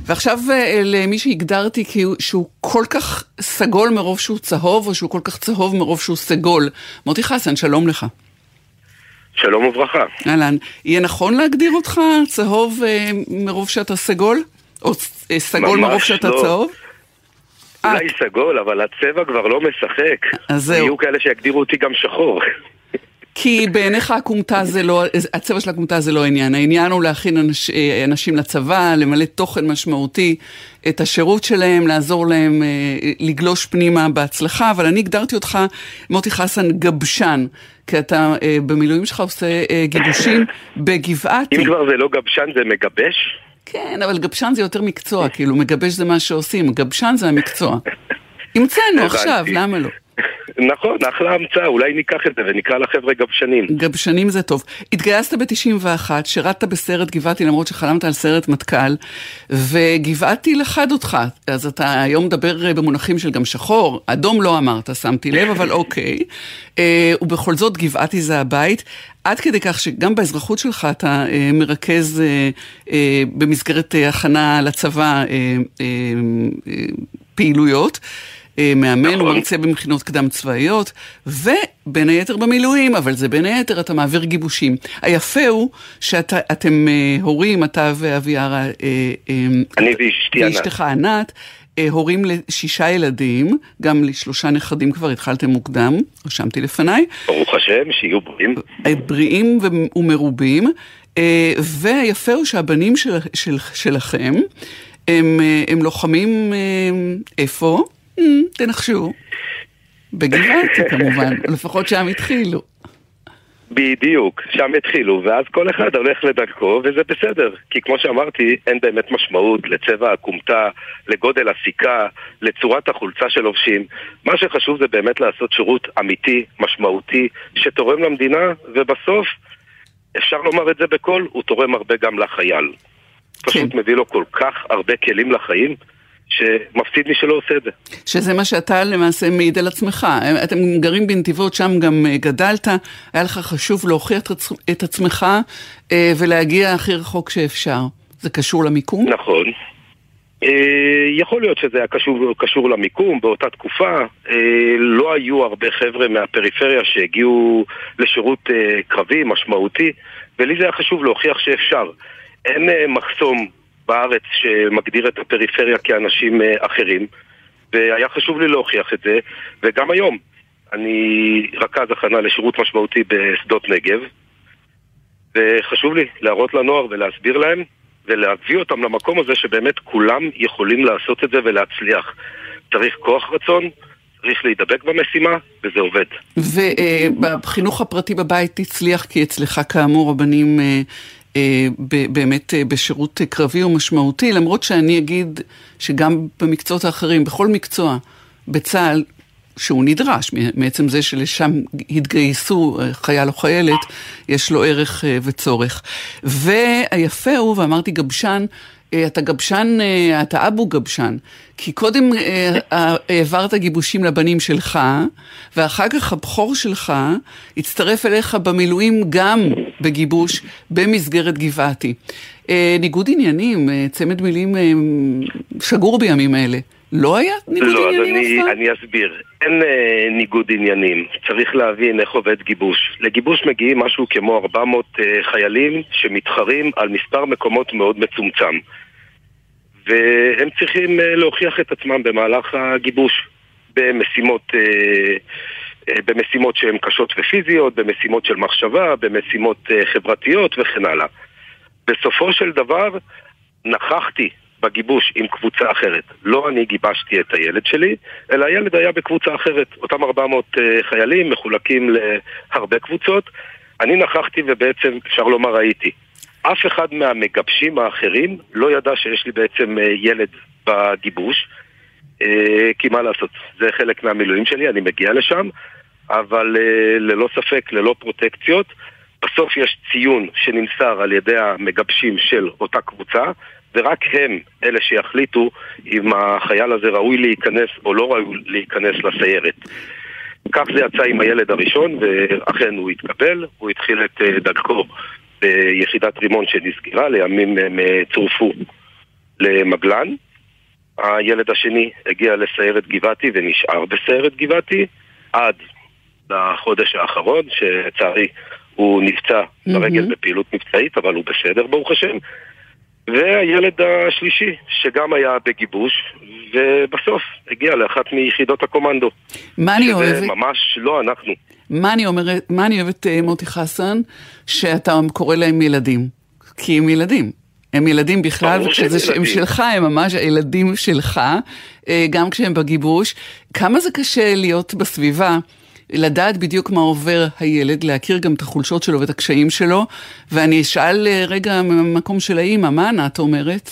ועכשיו למי שהגדרתי שהוא כל כך סגול מרוב שהוא צהוב, או שהוא כל כך צהוב מרוב שהוא סגול. מוטי חסן, שלום לך. שלום וברכה. אהלן, יהיה נכון להגדיר אותך צהוב מרוב שאתה סגול? או סגול מרוב שאתה לא. צהוב? אולי סגול, אבל הצבע כבר לא משחק. אז זהו. יהיו כאלה שיגדירו אותי גם שחור. כי בעיניך הקומתה זה לא, הצבע של הקומתה זה לא העניין. העניין הוא להכין אנשים לצבא, למלא תוכן משמעותי, את השירות שלהם, לעזור להם לגלוש פנימה בהצלחה, אבל אני הגדרתי אותך, מוטי חסן, גבשן, כי אתה במילואים שלך עושה גיבושים בגבעתי. אם כבר זה לא גבשן, זה מגבש? כן, אבל גבשן זה יותר מקצוע, כאילו מגבש זה מה שעושים, גבשן זה המקצוע. המצאנו עכשיו, למה לא? נכון, אחלה המצאה, אולי ניקח את זה ונקרא לחבר'ה גבשנים. גבשנים זה טוב. התגייסת ב-91, שירתת בסרט גבעתי למרות שחלמת על סרט מטכ"ל, וגבעתי לחד אותך, אז אתה היום מדבר במונחים של גם שחור, אדום לא אמרת, שמתי לב, אבל אוקיי. ובכל זאת גבעתי זה הבית, עד כדי כך שגם באזרחות שלך אתה מרכז במסגרת הכנה לצבא פעילויות, מאמן ומרצה במכינות קדם צבאיות, ובין היתר במילואים, אבל זה בין היתר אתה מעביר גיבושים. היפה הוא שאתם הורים, אתה ואביערה, אני ואשתך ענת, הורים ל6 ילדים, גם ל3 נכדים כבר התחלתם מוקדם, רשמתי לפניי. ברוך השם, שיהיו בריאים. בריאים ומרובים, והיפה הוא שהבנים שלכם, הם לוחמים איפה? תנחשו. בגבעתי כמובן, לפחות שם התחילו. בדיוק, שם התחילו, ואז כל אחד הולך לדרכו, וזה בסדר. כי כמו שאמרתי, אין באמת משמעות לצבע הקומתה, לגודל הסיכה, לצורת החולצה שלובשים. מה שחשוב זה באמת לעשות שירות אמיתי, משמעותי, שתורם למדינה, ובסוף, אפשר לומר את זה בכל, הוא תורם הרבה גם לחייל. פשוט מביא לו כל כך הרבה כלים לחיים, שמפסיד מי שלא עושה את זה. שזה מה שאתה למעשה מעיד על עצמך. אתם גרים בנתיבות, שם גם גדלת, היה לך חשוב להוכיח את עצמך ולהגיע הכי רחוק שאפשר. זה קשור למיקום? נכון. יכול להיות שזה היה קשור למיקום. באותה תקופה לא היו הרבה חבר'ה מהפריפריה שהגיעו לשירות קרבי משמעותי, ולי זה היה חשוב להוכיח שאפשר. אין מחסום בארץ שמגדיר את הפריפריה כאנשים אחרים, והיה חשוב לי להוכיח את זה, וגם היום אני רכז הכנה לשירות משמעותי בשדות נגב, וחשוב לי להראות לנוער ולהסביר להם, ולהביא אותם למקום הזה שבאמת כולם יכולים לעשות את זה ולהצליח. צריך כוח רצון, צריך להידבק במשימה, וזה עובד. ובחינוך הפרטי בבית תצליח, כי אצלך כאמור הבנים באמת בשירות קרבי ומשמעותי, למרות שאני אגיד שגם במקצועות האחרים, בכל מקצוע בצה"ל, שהוא נדרש, מעצם זה שלשם התגייסו חייל או חיילת, יש לו ערך וצורך. והיפה הוא, ואמרתי גבשן, אתה גבשן, אתה אבו גבשן, כי קודם העברת גיבושים לבנים שלך, ואחר כך הבחור שלך הצטרף אליך במילואים גם בגיבוש במסגרת גבעתי. ניגוד עניינים, צמד מילים שגור בימים האלה. לא היה ניגוד עניינים? לא, אז אני אסביר. אין ניגוד עניינים. צריך להבין איך עובד גיבוש. לגיבוש מגיעים משהו כמו 400 חיילים שמתחרים על מספר מקומות מאוד מצומצם. והם צריכים להוכיח את עצמם במהלך הגיבוש במשימות שהן קשות ופיזיות, במשימות של מחשבה, במשימות חברתיות וכן הלאה. בסופו של דבר נכחתי בגיבוש עם קבוצה אחרת. לא אני גיבשתי את הילד שלי, אלא הילד היה בקבוצה אחרת. אותם 400 חיילים מחולקים להרבה קבוצות. אני נכחתי ובעצם אפשר לומר הייתי. אף אחד מהמגבשים האחרים לא ידע שיש לי בעצם ילד בגיבוש, כי מה לעשות, זה חלק מהמילואים שלי, אני מגיע לשם, אבל ללא ספק, ללא פרוטקציות, בסוף יש ציון שנמסר על ידי המגבשים של אותה קבוצה, ורק הם אלה שיחליטו אם החייל הזה ראוי להיכנס או לא ראוי להיכנס לסיירת. כך זה יצא עם הילד הראשון, ואכן הוא התקבל, הוא התחיל את דרכו ביחידת רימון שנסגרה, לימים הם צורפו למגלן. הילד השני הגיע לסיירת גבעתי ונשאר בסיירת גבעתי עד לחודש האחרון, שצערי הוא נפצע ברגל בפעילות מבצעית, אבל הוא בסדר ברוך השם. והילד השלישי שגם היה בגיבוש, ובסוף הגיע לאחת מיחידות הקומנדו. מה אני אוהבת? ממש לא אנחנו. מה אני אוהבת, מוטי חסן, שאתה קורא להם ילדים? כי הם ילדים. הם ילדים בכלל, וכשזה הם שלך, הם ממש הילדים שלך, גם כשהם בגיבוש. כמה זה קשה להיות בסביבה, לדעת בדיוק מה עובר הילד, להכיר גם את החולשות שלו ואת הקשיים שלו, ואני אשאל רגע ממקום של האמא, מה ענת אומרת?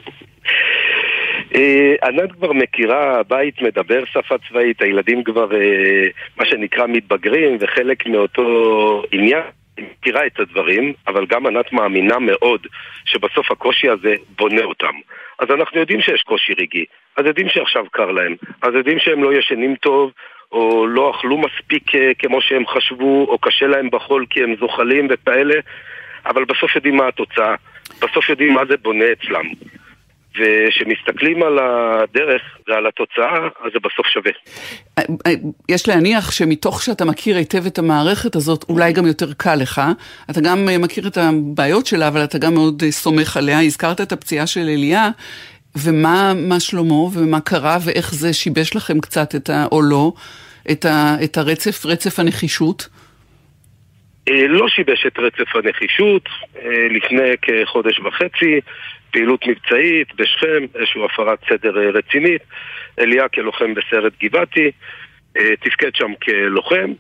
ענת כבר מכירה, הבית מדבר שפה צבאית, הילדים כבר מה שנקרא מתבגרים, וחלק מאותו עניין מכירה את הדברים, אבל גם ענת מאמינה מאוד שבסוף הקושי הזה בונה אותם. אז אנחנו יודעים שיש קושי רגעי, אז יודעים שעכשיו קר להם, אז יודעים שהם לא ישנים טוב, או לא אכלו מספיק כמו שהם חשבו, או קשה להם בחול כי הם זוחלים וכאלה, אבל בסוף יודעים מה התוצאה, בסוף יודעים מה זה בונה אצלם. ושמסתכלים על הדרך ועל התוצאה, אז זה בסוף שווה. יש להניח שמתוך שאתה מכיר היטב את המערכת הזאת, אולי גם יותר קל לך. אתה גם מכיר את הבעיות שלה, אבל אתה גם מאוד סומך עליה. הזכרת את הפציעה של אליה, ומה שלמה, ומה קרה, ואיך זה שיבש לכם קצת או לא, את רצף הנחישות? לא שיבש את רצף הנחישות. לפני כחודש וחצי, פעילות מבצעית בשכם, איזושהי הפרת סדר רצינית. אליה כלוחם בסיירת גבעתי, תפקד שם כלוחם,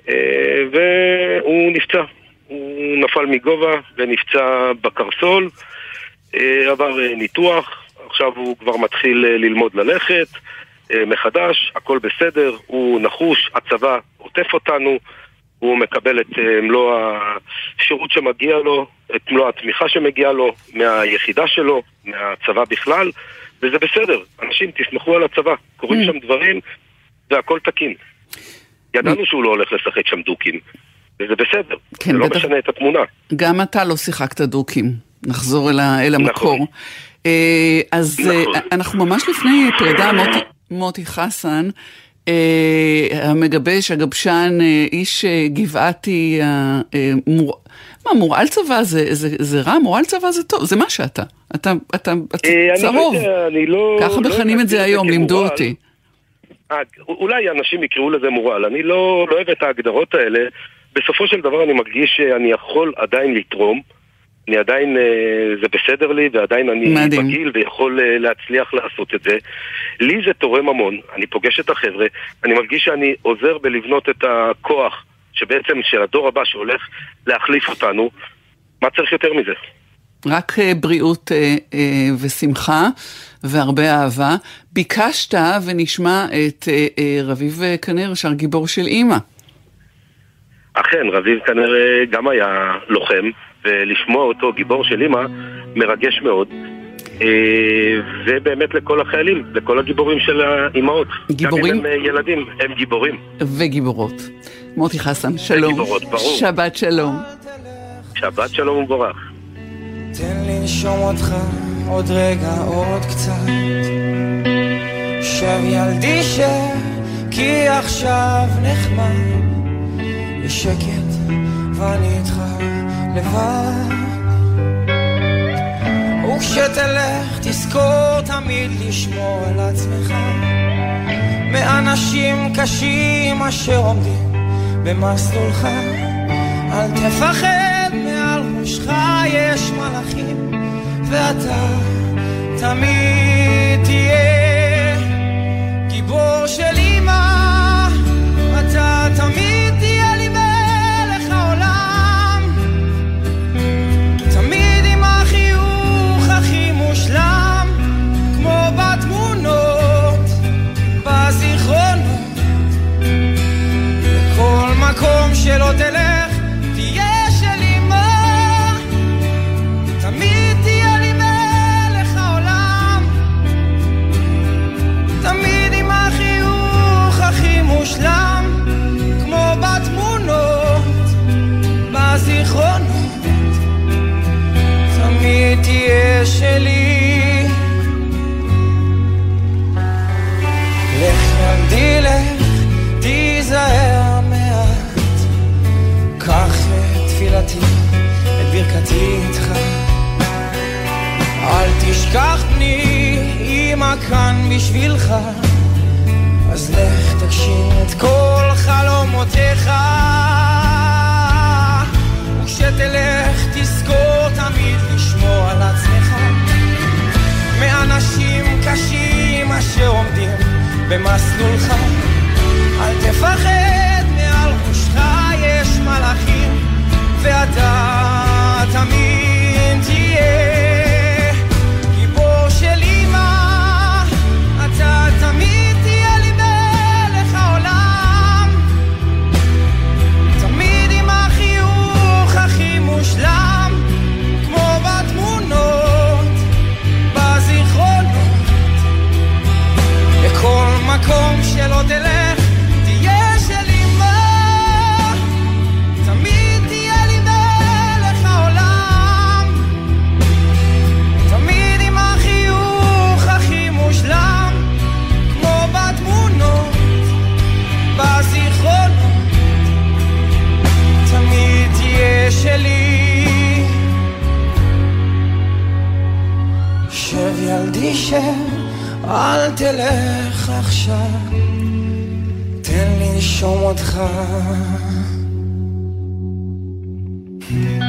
והוא נפצע. הוא נפל מגובה ונפצע בקרסול, עבר ניתוח, עכשיו הוא כבר מתחיל ללמוד ללכת מחדש, הכל בסדר, הוא נחוש, הצבא עוטף אותנו, הוא מקבל את מלוא השירות שמגיע לו, את מלוא התמיכה שמגיע לו מהיחידה שלו, מהצבא בכלל, וזה בסדר. אנשים תסמכו על הצבא, קוראים שם דברים והכל תקין. ידענו שהוא לא הולך לשחק שם דוקים, וזה בסדר, זה לא משנה את התמונה. גם אתה לא שיחקת דוקים, נחזור אל המקור. אז אנחנו ממש לפני פרידה, מוטי חסן, המגבש, הגבשן, איש גבעתי, מורעל צבא זה רע? מורעל צבא זה טוב, זה מה שאתה. אתה צהוב. ככה מכנים את זה היום, לימדו אותי. אולי אנשים יקראו לזה מורעל, אני לא אוהב את ההגדרות האלה. בסופו של דבר אני מרגיש שאני יכול עדיין לתרום, אני עדיין, זה בסדר לי, ועדיין אני בגיל ויכול להצליח לעשות את זה. לי זה תורם המון, אני פוגש את החבר'ה, אני מרגיש שאני עוזר בלבנות את הכוח שבעצם של הדור הבא שהולך להחליף אותנו. מה צריך יותר מזה? רק בריאות ושמחה והרבה אהבה. ביקשת ונשמע את רביב כנר, שר גיבור של אמא. אכן, רביב כנר גם היה לוחם, ולשמוע אותו גיבור של אמא מרגש מאוד. ובאמת לכל החיילים, לכל הגיבורים של האימהות. גיבורים? גם אם הם ילדים, הם גיבורים. וגיבורות. מוטי חסן, שלום. וגיבורות, ברור. שבת שלום. שבת שלום ומבורך. תן לי נשום אותך עוד רגע, עוד קצת. שב ילדי כי עכשיו נחמד. יש שקט ואני איתך לבד. וכשתלך תזכור תמיד לשמור על עצמך מאנשים קשים אשר עומדים במסלולך. אל תפחד, מעל ראשך יש מלאכים, ואתה תמיד תהיה גיבור של אמא. אתה תמיד תהיה לי מלך העולם, תמיד עם החיוך הכי מושלם, כמו בתמונות, בזיכרונות. בכל מקום שלא תלך תהיה של אמא, תמיד תהיה לי מלך העולם, תמיד עם החיוך הכי מושלם, כמו בתמונות, בזיכרונות. תמיד תהיה שלי אימא כאן בשבילך, אז לך תגשים את כל חלומותיך, וכשתלך תזכור תמיד לשמור על עצמך מאנשים קשים אשר עומדים במסלולך. אל תפחד, מעל ראשך יש מלאכים, ואתה תמיד תהיה גיבור של אמא, אתה תמיד תהיה לי מלך העולם, תמיד עם החיוך הכי מושלם, כמו בתמונות, בזיכרונות, לכל מקום שלא תלך תהיה של אמא, תמיד תהיה לי מלך העולם, תמיד עם החיוך הכי מושלם, כמו בתמונות, בזיכרונות, תמיד תהיה שלי. שב ילדי שב, אל תלך עכשיו, תן לי לשום אותך.